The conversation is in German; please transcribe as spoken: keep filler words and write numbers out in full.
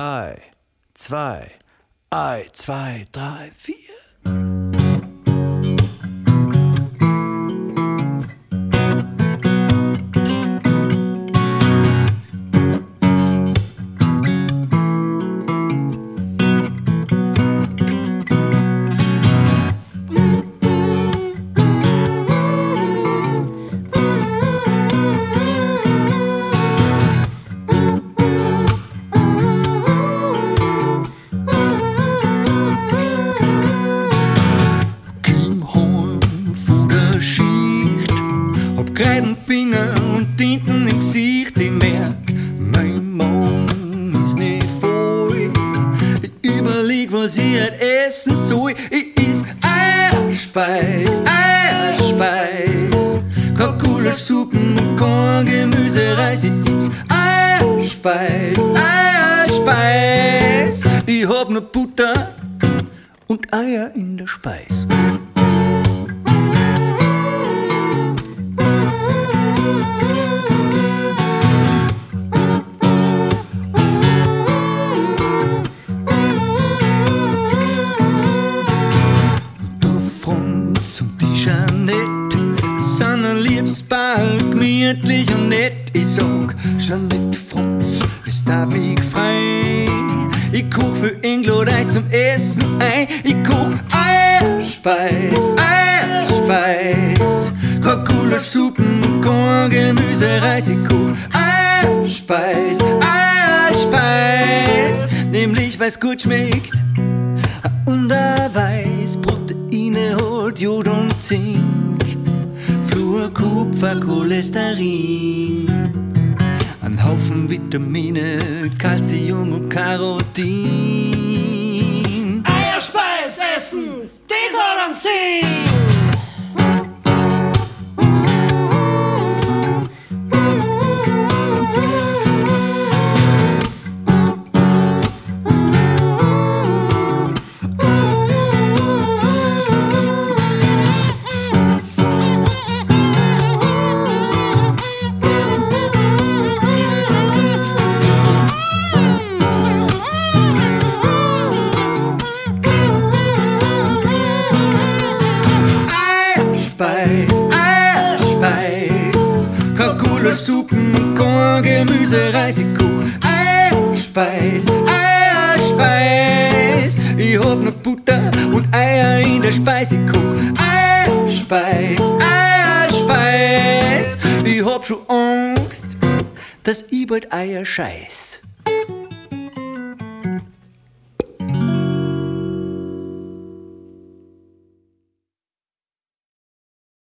Ei, zwei, Ei, zwei, drei, vier. Kreiden Finger und Tinten im Gesicht. Ich merk, mein Magen ist nicht voll. Ich überleg, was ich halt essen soll. Ich iss Eierspeis, Eierspeis. Kein Gulaschsuppen und kein Gemüsereis. Ich iss Eierspeis, Eierspeis. Ich hab nur Butter und Eier in der Speis. Zum Jeanette sind ein Liebesball, gemütlich und nett. Ich sag, Jeanette Franz, es darf mich frei. Ich koch für England zum Essen ein. Ich koch Eierspeis, Eierspeis. Kein Gulaschsuppen, kein Gemüsereis. Ich koch Eierspeis, Eierspeis. Nämlich weil's gut schmeckt und er weiß, Proteine holt Jod und Zink, Fluor, Kupfer, Cholesterin, ein Haufen Vitamine, Calcium und Carotin. Eierspeis essen, das hat einen Sinn! Eierspeis, Eierspeis. Kein Gulaschsuppen, kein Gemüsereis. Ich koch Eierspeis, Eierspeis. Ich hab nur Butter und Eier in der Speis. Ich koch Eierspeis, Eierspeis. Ich hab schon Angst, dass ich bald Eier scheiß.